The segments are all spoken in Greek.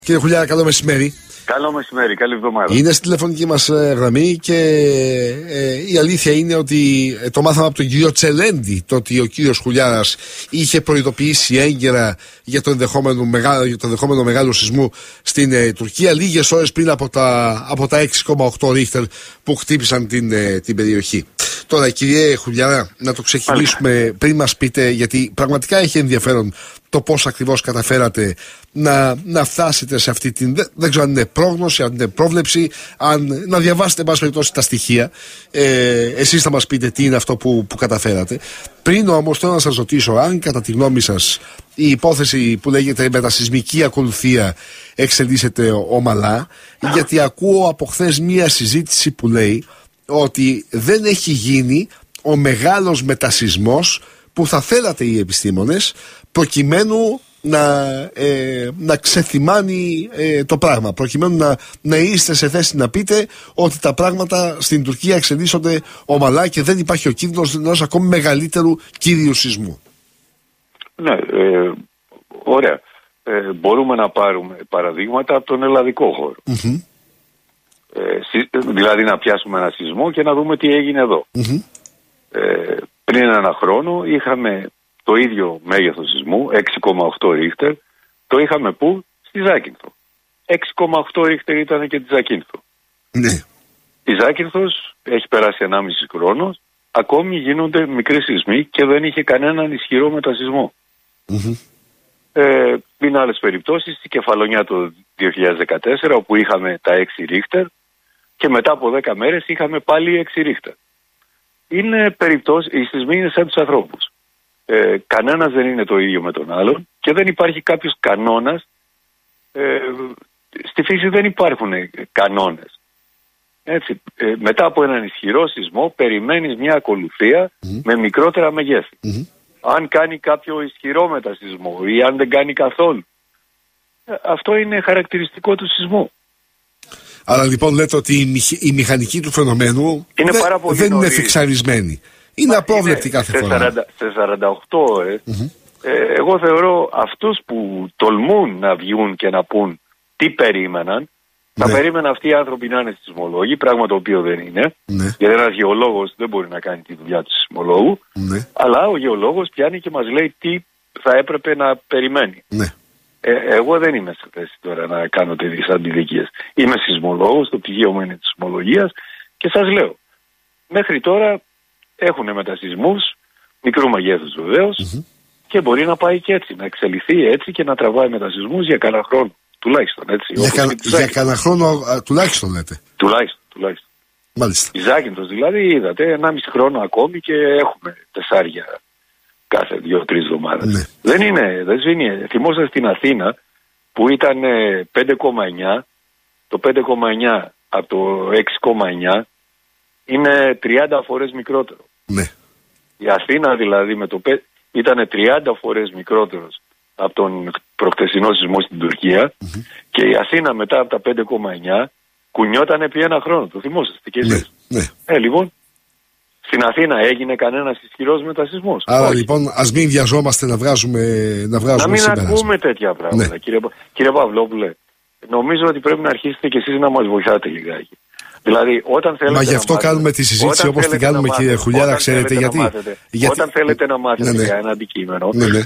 Κύριε Χουλιά, καλό μεσημέρι. Καλό μεσημέρι, καλή εβδομάδα. Είναι στη τηλεφωνική μας γραμμή και η αλήθεια είναι ότι το μάθαμε από τον κύριο Τσελέντη, το ότι ο κύριος Χουλιάρας είχε προειδοποιήσει έγκαιρα για το ενδεχόμενο μεγάλο σεισμό στην Τουρκία λίγες ώρες πριν από τα 6,8 ρίχτερ που χτύπησαν την περιοχή. Τώρα, κύριε Χουλιάρα, να το ξεκινήσουμε πριν μας πείτε, γιατί πραγματικά έχει ενδιαφέρον το πώς ακριβώς καταφέρατε να φτάσετε σε αυτή την. Δεν ξέρω αν είναι πρόγνωση, αν είναι πρόβλεψη, να διαβάσετε εν πάση περιπτώσει τα στοιχεία. Εσείς θα μας πείτε τι είναι αυτό που καταφέρατε. Πριν όμως θέλω να σας ρωτήσω αν κατά τη γνώμη σας η υπόθεση που λέγεται μετασεισμική ακολουθία εξελίσσεται ομαλά, γιατί ακούω από χθες μία συζήτηση που λέει ότι δεν έχει γίνει ο μεγάλος μετασεισμός που θα θέλατε οι επιστήμονες προκειμένου να ξεθυμάνει το πράγμα, προκειμένου να είστε σε θέση να πείτε ότι τα πράγματα στην Τουρκία εξελίσσονται ομαλά και δεν υπάρχει ο κίνδυνος ενός ακόμη μεγαλύτερου κύριου σεισμού. Ναι, ωραία. Μπορούμε να πάρουμε παραδείγματα από τον ελλαδικό χώρο. Mm-hmm. Δηλαδή να πιάσουμε ένα σεισμό και να δούμε τι έγινε εδώ. Mm-hmm. Πριν ένα χρόνο είχαμε το ίδιο μέγεθος σεισμού, 6,8 ρίχτερ, το είχαμε πού? Στη Ζάκυνθο. 6,8 ρίχτερ ήταν και τη Ζάκυνθο. Ναι. Η Ζάκυνθος έχει περάσει 1,5 χρόνο, ακόμη γίνονται μικροί σεισμοί και δεν είχε κανέναν ισχυρό μετασεισμό. Mm-hmm. Είναι άλλες περιπτώσεις, στη Κεφαλονιά το 2014, όπου είχαμε τα 6 ρίχτερ και μετά από 10 μέρες είχαμε πάλι 6 ρίχτερ. Είναι περιπτώσεις, οι σεισμοί είναι σαν τους ανθρώπους. Κανένας δεν είναι το ίδιο με τον άλλον και δεν υπάρχει κάποιος κανόνας. Στη φύση δεν υπάρχουν κανόνες. Έτσι, μετά από έναν ισχυρό σεισμό περιμένεις μια ακολουθία με μικρότερα μεγέθη. Αν κάνει κάποιο ισχυρό μετασεισμό ή αν δεν κάνει καθόλου, αυτό είναι χαρακτηριστικό του σεισμού. Άρα λοιπόν λέτε ότι η μηχανική του φαινομένου δεν είναι φιξαρισμένη. Είναι απόβλεπτη κάθε φορά. Σε 48 ώρες, εγώ θεωρώ αυτούς που τολμούν να βγουν και να πούν τι περίμεναν, θα περίμεναν αυτοί οι άνθρωποι να είναι σεισμολόγοι, πράγμα το οποίο δεν είναι. Ναι. Γιατί ένας γεωλόγος δεν μπορεί να κάνει τη δουλειά του σεισμολόγου, αλλά ο γεωλόγος πιάνει και μας λέει τι θα έπρεπε να περιμένει. Ναι. Εγώ δεν είμαι σε θέση τώρα να κάνω τέτοιες αντιδικίες. Είμαι σεισμολόγος, το πτυχίο μου είναι της σεισμολογίας και σας λέω, μέχρι τώρα έχουν μετασεισμούς, μικρού μεγέθους βεβαίως, και μπορεί να πάει και έτσι, να εξελιχθεί έτσι και να τραβάει μετασεισμούς για κανένα χρόνο. Τουλάχιστον έτσι. Για κανένα χρόνο τουλάχιστον λέτε. Τουλάχιστον. Μάλιστα. Η Ζάκυνθος δηλαδή, είδατε, 1,5 χρόνο ακόμη και έχουμε τεσσάρια κάθε 2-3 εβδομάδες. Ναι. Δεν σβήνει. Θυμόσαστε στην Αθήνα που ήταν 5,9, το 5,9 από το 6,9 είναι 30 φορές μικρότερο. Ναι. Η Αθήνα δηλαδή ήταν 30 φορές μικρότερος από τον προχθεσινό σεισμό στην Τουρκία και η Αθήνα μετά από τα 5,9 κουνιόταν επί ένα χρόνο. Το θυμόσαστε και εσείς. Ναι. Λοιπόν, στην Αθήνα έγινε κανένας ισχυρός μετασεισμός. Άρα όχι. Λοιπόν ας μην βιαζόμαστε να βγάζουμε συμπεράσματα. Να μην ακούμε τέτοια πράγματα. Ναι. Κύριε Παυλόπουλε, νομίζω ότι πρέπει να αρχίσετε κι εσείς να μας βοηθάτε λιγάκι. Δηλαδή, όταν θέλετε. Μα γι' αυτό κάνουμε τη συζήτηση όπως την κάνουμε, κύριε Χουλιάρα, ξέρετε γιατί. Όταν θέλετε να μάθετε για ένα αντικείμενο,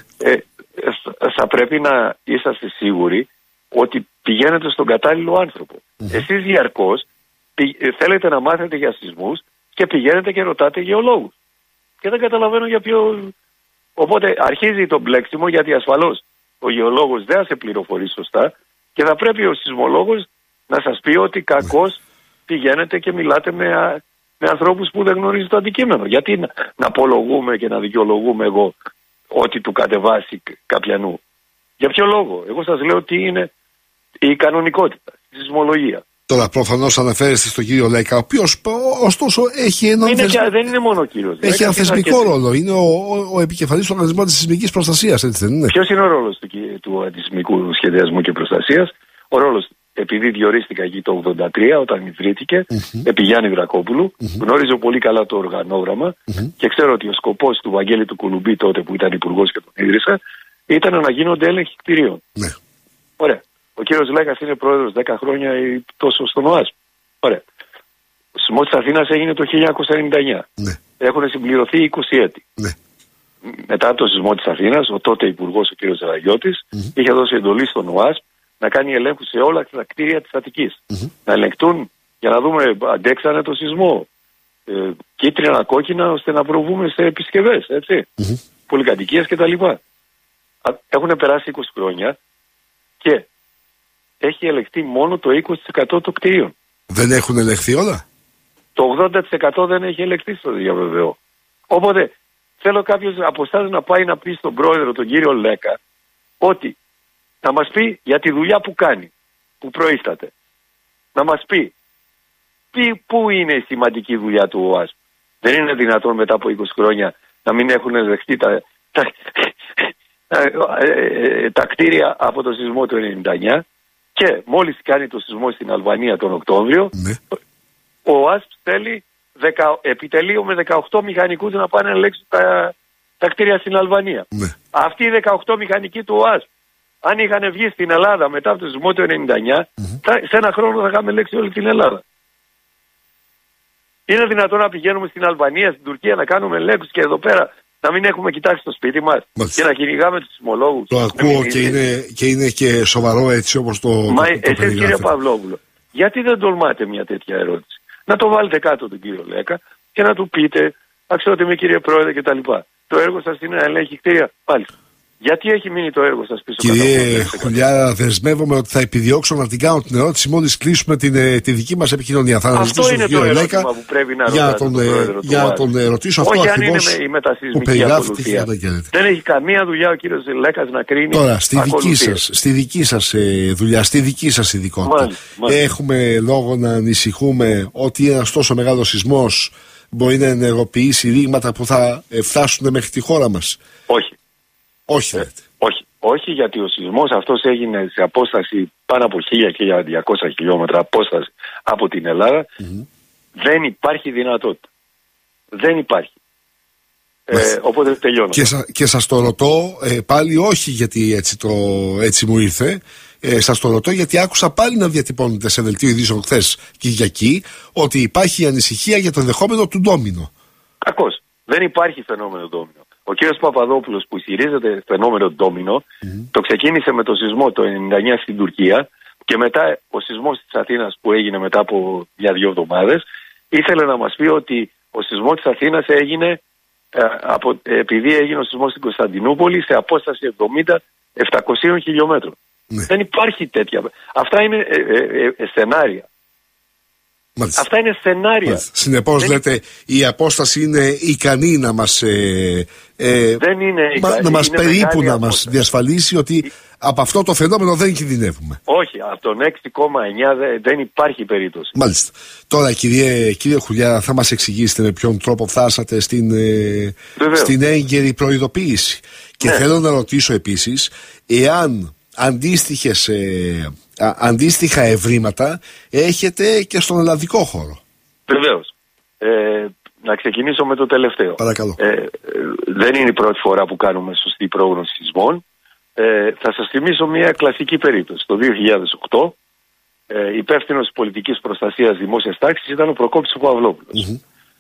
θα πρέπει να είσαστε σίγουροι ότι πηγαίνετε στον κατάλληλο άνθρωπο. Εσείς διαρκώς θέλετε να μάθετε για σεισμούς και πηγαίνετε και ρωτάτε γεωλόγους. Και δεν καταλαβαίνω για ποιο. Οπότε αρχίζει το μπλέξιμο, γιατί ασφαλώς ο γεωλόγος δεν θα σε πληροφορεί σωστά και θα πρέπει ο σεισμολόγος να σας πει ότι κακώς πηγαίνετε και μιλάτε με ανθρώπους που δεν γνωρίζουν το αντικείμενο. Γιατί να απολογούμε και να δικαιολογούμε εγώ ότι του κατεβάσει καπιανού? Για ποιο λόγο? Εγώ σας λέω τι είναι η κανονικότητα, η σεισμολογία. Τώρα προφανώς αναφέρεστε στον κύριο Λέικα, ο οποίος ωστόσο έχει ένα. Δεν είναι μόνο ο κύριος. Έχει ένα θεσμικό ρόλο. Είναι ο επικεφαλής του Οργανισμού Αντισεισμικής Προστασίας, έτσι δεν είναι? Ποιος είναι ο ρόλος του αντισεισμικού σχεδιασμού και προστασίας? Ο ρόλος, επειδή διορίστηκα εκεί το 1983 όταν ιδρύθηκε, επί Γιάννη Δρακόπουλου, γνώριζω πολύ καλά το οργανόγραμμα και ξέρω ότι ο σκοπός του Βαγγέλη του Κουλουμπή, τότε που ήταν υπουργός και τον ίδρυσα, ήταν να γίνονται έλεγχοι κτηρίων. Ναι. Ωραία. Ο κύριος Λέκας είναι πρόεδρος 10 χρόνια ή τόσο στον ΟΑΣΠ. Ωραία. Ο σεισμός της Αθήνας έγινε το 1999. Ναι. Έχουν συμπληρωθεί 20 έτη. Ναι. Μετά το σεισμό της Αθήνας, ο τότε υπουργός, ο κύριος Ζαραγιώτης, είχε δώσει εντολή στον ΟΑΣΠ να κάνει ελέγχους σε όλα τα κτίρια της Αττικής. Να ελεγχτούν για να δούμε αντέξανε το σεισμό. Κίτρινα, κόκκινα, ώστε να προβούμε σε επισκευές, έτσι. Πολυκατοικίες κτλ. Έχουν περάσει 20 χρόνια και έχει ελεγχθεί μόνο το 20% των κτίριων. Δεν έχουν ελεγχθεί όλα. Το 80% δεν έχει ελεγχθεί, στο διαβεβαιώ. Οπότε θέλω κάποιος από εσάς να πάει να πει στον πρόεδρο, τον κύριο Λέκα, ότι να μας πει για τη δουλειά που κάνει, που προείσταται. Να μας πει πού είναι η σημαντική δουλειά του ΟΑΣΠ. Δεν είναι δυνατόν μετά από 20 χρόνια να μην έχουν δεχτεί τα κτίρια από το σεισμό του 1999 και μόλις κάνει το σεισμό στην Αλβανία τον Οκτώβριο, ο ΟΑΣΠ θέλει επιτελείο με 18 μηχανικούς να πάνε να ελέγξουν τα κτίρια στην Αλβανία. Αυτοί οι 18 μηχανικοί του ΟΑΣΠ, αν είχαν βγει στην Ελλάδα μετά από το σεισμό του 1999, σε ένα χρόνο θα είχαμε ελέγξει όλη την Ελλάδα. Είναι δυνατόν να πηγαίνουμε στην Αλβανία, στην Τουρκία να κάνουμε ελέγχους και εδώ πέρα να μην έχουμε κοιτάξει το σπίτι μας και να κυνηγάμε τους σεισμολόγους? Το ακούω και είναι και σοβαρό έτσι όπως το εσείς κύριε Παυλόπουλο, γιατί δεν τολμάτε μια τέτοια ερώτηση? Να το βάλετε κάτω τον κύριο Λέκα και να του πείτε, αξιότιμη κύριε Πρόεδρε κτλ. Το έργο σας είναι να ελέγχει κτίρια. Πάλι. Γιατί έχει μείνει το έργο σας πίσω? Κύριε Χουλιά, δεσμεύομαι ότι θα επιδιώξω να την κάνω την ερώτηση μόλις κλείσουμε τη δική μας επικοινωνία. Θα αυτό είναι το ερώτημα που πρέπει να ρωτάτε για να τον ρωτήσω αυτό όχι ακριβώς αν είναι η μετασυσμική ακολουθία. Δεν έχει καμία δουλειά ο κύριος Λέκας να κρίνει. Τώρα, στη δική σας δουλειά, στη δική σας ειδικότητα, έχουμε λόγο να ανησυχούμε ότι ένας τόσο μεγάλος σεισμός μπορεί να ενεργοποιήσει ρήγματα που θα φτάσουν μέχρι τη χώρα μας? Όχι. Όχι, όχι, γιατί ο σεισμός αυτός έγινε σε απόσταση πάνω από 1.000-1.200 χιλιόμετρα απόσταση από την Ελλάδα. Δεν υπάρχει δυνατότητα. Δεν υπάρχει. Οπότε τελειώνω. Και σας το ρωτώ πάλι όχι γιατί έτσι μου ήρθε. Σας το ρωτώ γιατί άκουσα πάλι να διατυπώνετε σε δελτίο ειδήσεων χθες Κυριακή ότι υπάρχει ανησυχία για το ενδεχόμενο του ντόμινο. Κακώς. Δεν υπάρχει φαινόμενο ντόμινο. Ο κύριος Παπαδόπουλος που ισχυρίζεται φαινόμενο ντόμινο το ξεκίνησε με το σεισμό το 1999 στην Τουρκία και μετά ο σεισμός της Αθήνας που έγινε μετά από 1-2 εβδομάδες ήθελε να μας πει ότι ο σεισμός της Αθήνας έγινε επειδή έγινε ο σεισμός στην Κωνσταντινούπολη σε απόσταση 70-700 χιλιόμετρων. Δεν υπάρχει τέτοια. Αυτά είναι σενάρια. Μάλιστα. Αυτά είναι σενάρια. Συνεπώς λέτε η απόσταση είναι ικανή να μας να μας περίπου να μας διασφαλίσει ότι από αυτό το φαινόμενο δεν κινδυνεύουμε. Όχι, από τον 6,9 δεν υπάρχει περίπτωση. Μάλιστα. Τώρα κύριε Χουλιά, θα μας εξηγήσετε με ποιον τρόπο φτάσατε στην έγκαιρη προειδοποίηση. Και θέλω να ρωτήσω επίσης εάν αντίστοιχα ευρήματα έχετε και στον ελλαδικό χώρο. Βεβαίως. Να ξεκινήσω με το τελευταίο. Παρακαλώ. Δεν είναι η πρώτη φορά που κάνουμε σωστή πρόγνωση σεισμών. Θα σας θυμίσω μια κλασική περίπτωση. Το 2008 υπεύθυνος πολιτικής προστασίας δημόσιας τάξης ήταν ο Προκόπης ο Παυλόπουλος.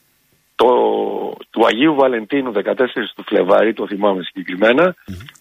Του Αγίου Βαλεντίνου 14 του Φλεβάρι, το θυμάμαι συγκεκριμένα,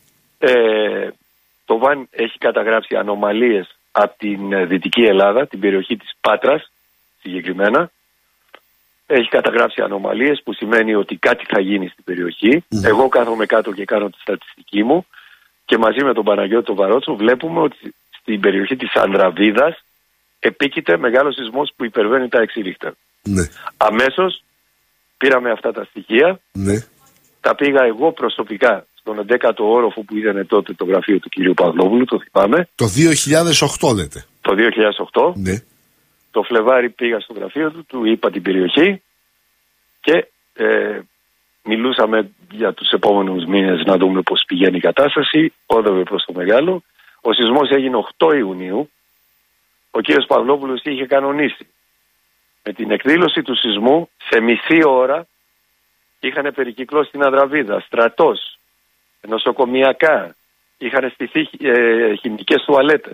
το ΒΑΝ έχει καταγράψει ανομαλίες από την Δυτική Ελλάδα, την περιοχή της Πάτρας συγκεκριμένα. Έχει καταγράψει ανομαλίες που σημαίνει ότι κάτι θα γίνει στην περιοχή. Εγώ κάθομαι κάτω και κάνω τη στατιστική μου και μαζί με τον Παναγιώτη τον Βαρότσο βλέπουμε ότι στην περιοχή της Ανδραβίδας επίκειται μεγάλος σεισμός που υπερβαίνει τα 6 Ρίχτερ. Αμέσως πήραμε αυτά τα στοιχεία, τα πήγα εγώ προσωπικά στον 11ο όροφο που ήταν τότε το γραφείο του κυρίου Παυλόπουλου, το θυμάμαι. Το 2008 λέτε. Το 2008. Το Φλεβάρι πήγα στο γραφείο του είπα την περιοχή και μιλούσαμε για τους επόμενους μήνες να δούμε πώς πηγαίνει η κατάσταση. Όδευε προς το μεγάλο. Ο σεισμός έγινε 8 Ιουνίου. Ο κύριος Παυλόπουλος είχε κανονίσει. Με την εκδήλωση του σεισμού σε μισή ώρα είχαν περικυκλώσει την Ανδραβίδα, στρατός, νοσοκομιακά, είχαν στηθεί χημικές τουαλέτες.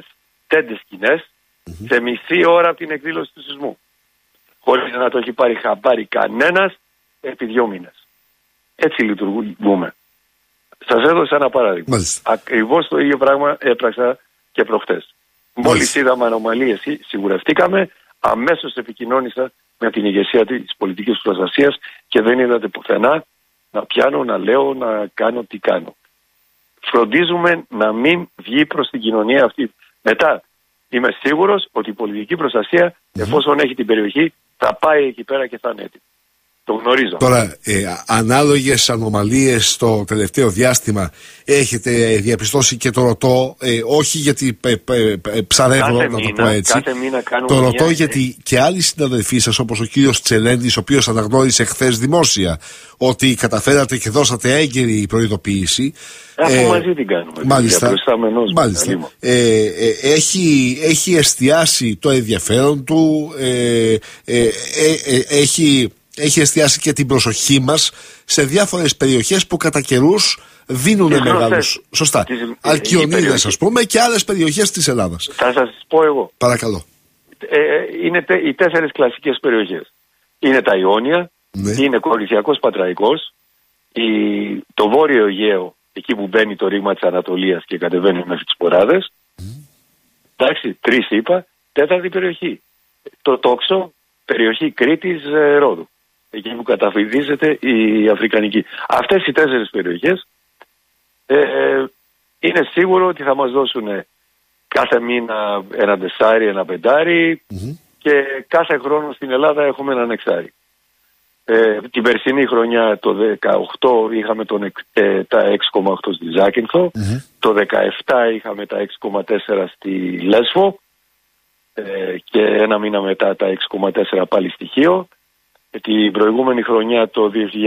τέντες σκηνές σε μισή ώρα από την εκδήλωση του σεισμού. Χωρίς να το έχει πάρει χαμπάρι κανένας επί 2 μήνες. Έτσι λειτουργούμε. Σας έδωσα ένα παράδειγμα. Ακριβώς το ίδιο πράγμα έπραξα και προχτές. Μόλις είδαμε ανομαλίες, σιγουρευτήκαμε, αμέσως επικοινώνησα με την ηγεσία της πολιτικής προστασίας και δεν είδατε πουθενά να πιάνω, να λέω, να κάνω τι κάνω. Φροντίζουμε να μην βγει προς την κοινωνία αυτή. Μετά είμαι σίγουρος ότι η πολιτική προστασία, εφόσον έχει την περιοχή, θα πάει εκεί πέρα και θα είναι έτοιμη. Το γνωρίζω. Τώρα, ανάλογες ανομαλίες στο τελευταίο διάστημα έχετε διαπιστώσει και το ρωτώ, όχι γιατί ψαρεύω να το πω έτσι. Κάθε μήνα το ρωτώ γιατί και άλλοι συναδελφοί σας, όπως ο κύριος Τσελέντης, ο οποίος αναγνώρισε χθες δημόσια ότι καταφέρατε και δώσατε έγκαιρη προειδοποίηση. Αφού μαζί την κάνουμε. Μάλιστα. Έχει εστιάσει το ενδιαφέρον του, έχει εστιάσει και την προσοχή μας σε διάφορες περιοχές που κατά καιρούς δίνουν μεγάλους, σωστά, Αλκιονίδες ας πούμε, και άλλες περιοχές της Ελλάδας. Θα σας πω εγώ. Παρακαλώ. Είναι οι 4 κλασικές περιοχές. Είναι τα Ιόνια, είναι Κορινθιακός Πατραϊκός, το Βόρειο Αιγαίο, εκεί που μπαίνει το ρήγμα της Ανατολίας και κατεβαίνει μέχρι τις Ποράδες. Εντάξει, 3 είπα. 4η περιοχή. Το Τόξο, περιοχή Κρήτης, Ρόδου. Εκεί που καταφυδίζεται η Αφρικανική. Αυτές οι 4 περιοχές είναι σίγουρο ότι θα μας δώσουν κάθε μήνα ένα 4, ένα 5 και κάθε χρόνο στην Ελλάδα έχουμε έναν 6. Την περσινή χρονιά το 18 είχαμε τα 6,8 στη Ζάκυνθο, το 17 είχαμε τα 6,4 στη Λέσβο και ένα μήνα μετά τα 6,4 πάλι στη Χίο. Την προηγούμενη χρονιά το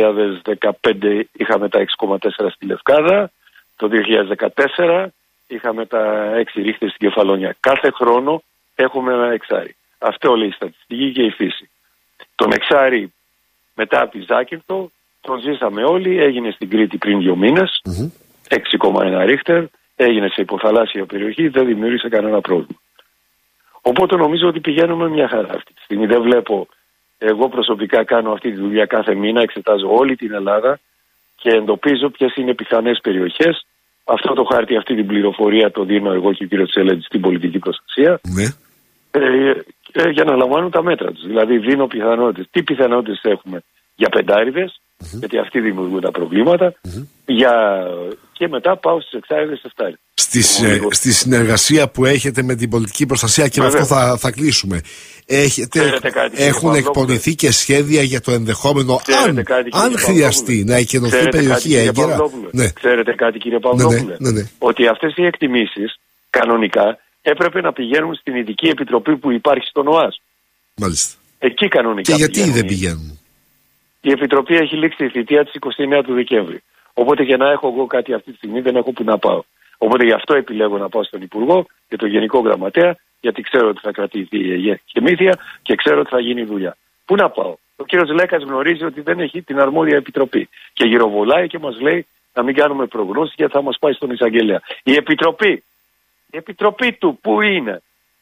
2015 είχαμε τα 6,4 στη Λευκάδα, το 2014 είχαμε τα 6 ρίχτες στην Κεφαλόνια. Κάθε χρόνο έχουμε ένα 6. Αυτό λέει η στατιστική και η φύση. Τον 6 μετά από τη Ζάκυνθο τον ζήσαμε όλοι, έγινε στην Κρήτη πριν 2 μήνες, 6,1 ρίχτερ, έγινε σε υποθαλάσσια περιοχή, δεν δημιούργησε κανένα πρόβλημα. Οπότε νομίζω ότι πηγαίνουμε μια χαρά αυτή τη στιγμή. Δεν βλέπω, εγώ προσωπικά κάνω αυτή τη δουλειά κάθε μήνα, εξετάζω όλη την Ελλάδα και εντοπίζω ποιες είναι πιθανές περιοχές. Αυτό το χάρτη, αυτή την πληροφορία το δίνω εγώ και ο κύριος Τσελέντης στην πολιτική προστασία, για να λαμβάνουν τα μέτρα τους. Δηλαδή δίνω πιθανότητες. Τι πιθανότητες έχουμε για 5, γιατί αυτοί δημιουργούν τα προβλήματα, και μετά πάω στις 6, 7. Στη συνεργασία που έχετε με την πολιτική προστασία, και με αυτό θα κλείσουμε, έχουν εκπονηθεί και σχέδια για το ενδεχόμενο, αν χρειαστεί, να εκενωθεί περιοχή έγκαιρα. Ξέρετε κάτι, κύριε Παυλόπουλε, ότι αυτές οι εκτιμήσεις κανονικά έπρεπε να πηγαίνουν στην ειδική επιτροπή που υπάρχει στον ΟΑΣ. Μάλιστα. Εκεί κανονικά. Και γιατί δεν πηγαίνουν? Η επιτροπή έχει λήξει η θητεία της 29 του Δεκέμβρη. Οπότε για να έχω εγώ κάτι αυτή τη στιγμή δεν έχω που να πάω. Οπότε γι' αυτό επιλέγω να πάω στον Υπουργό και τον Γενικό Γραμματέα, γιατί ξέρω ότι θα κρατηθεί η γεμήθεια και ξέρω ότι θα γίνει η δουλειά. Πού να πάω? Ο κύριος Λέκας γνωρίζει ότι δεν έχει την αρμόδια επιτροπή και γυροβολάει και μας λέει να μην κάνουμε προγνώσεις γιατί θα μας πάει στον εισαγγελέα. Η επιτροπή του πού είναι?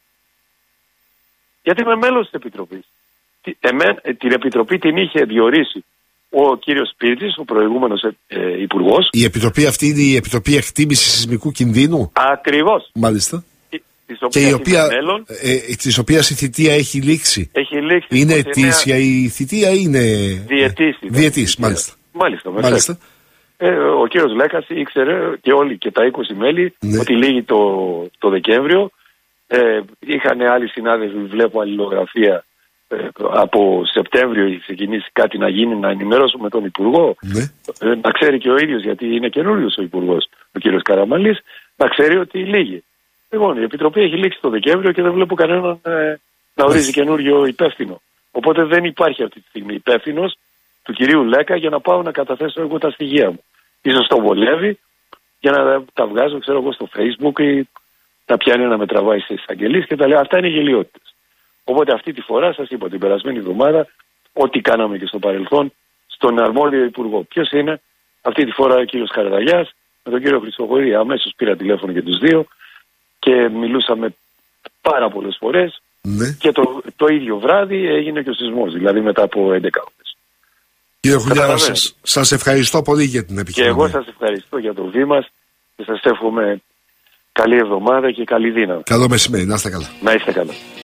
Γιατί είμαι μέλος της επιτροπής. Την επιτροπή την είχε διορίσει ο κύριος Σπίρτης, ο προηγούμενος υπουργός. Η επιτροπή αυτή είναι η Επιτροπή Εκτίμησης Σεισμικού Κινδύνου. Ακριβώς. Μάλιστα. Της οποίας η θητεία έχει λήξει. Έχει λήξει. Είναι ετήσια η θητεία ή είναι διετής? Μάλιστα. Ο κύριος Λέκας ήξερε και όλοι και τα 20 μέλη ότι λύγει το Δεκέμβριο. Είχαν άλλοι συνάδελφοι, βλέπω αλληλογραφία, από Σεπτέμβριο έχει ξεκινήσει κάτι να γίνει, να ενημερώσουμε τον Υπουργό. Να ξέρει και ο ίδιος, γιατί είναι καινούριος ο Υπουργός, ο κύριος Καραμανλής, να ξέρει ότι λύγει. Λοιπόν, η Επιτροπή έχει λήξει το Δεκέμβριο και δεν βλέπω κανέναν να ορίζει καινούριο υπεύθυνο. Οπότε δεν υπάρχει αυτή τη στιγμή υπεύθυνος του κυρίου Λέκα για να πάω να καταθέσω εγώ τα στοιχεία μου. Ίσως το βολεύει για να τα βγάζω, ξέρω εγώ, στο Facebook ή να πιάνει να με τραβάει σε εισαγγελίες και τα λέει. Αυτά είναι γελιότητες. Οπότε αυτή τη φορά σας είπα την περασμένη εβδομάδα ό,τι κάναμε και στο παρελθόν στον αρμόδιο υπουργό. Ποιος είναι? Αυτή τη φορά ο κύριος Χαρδαλιάς με τον κύριο Χριστοχωρή. Αμέσως πήρα τηλέφωνο και τους δύο και μιλούσαμε πάρα πολλές φορές. Ναι. Και το ίδιο βράδυ έγινε και ο σεισμός, δηλαδή μετά από 11 ώρες. Κύριε Χουλιάρα, σας ευχαριστώ πολύ για την επικοινωνία. Και εγώ σας ευχαριστώ για το βήμα και σας εύχομαι καλή εβδομάδα και καλή δύναμη. Καλό μεσημέρι, να είστε καλά. Να είστε καλά.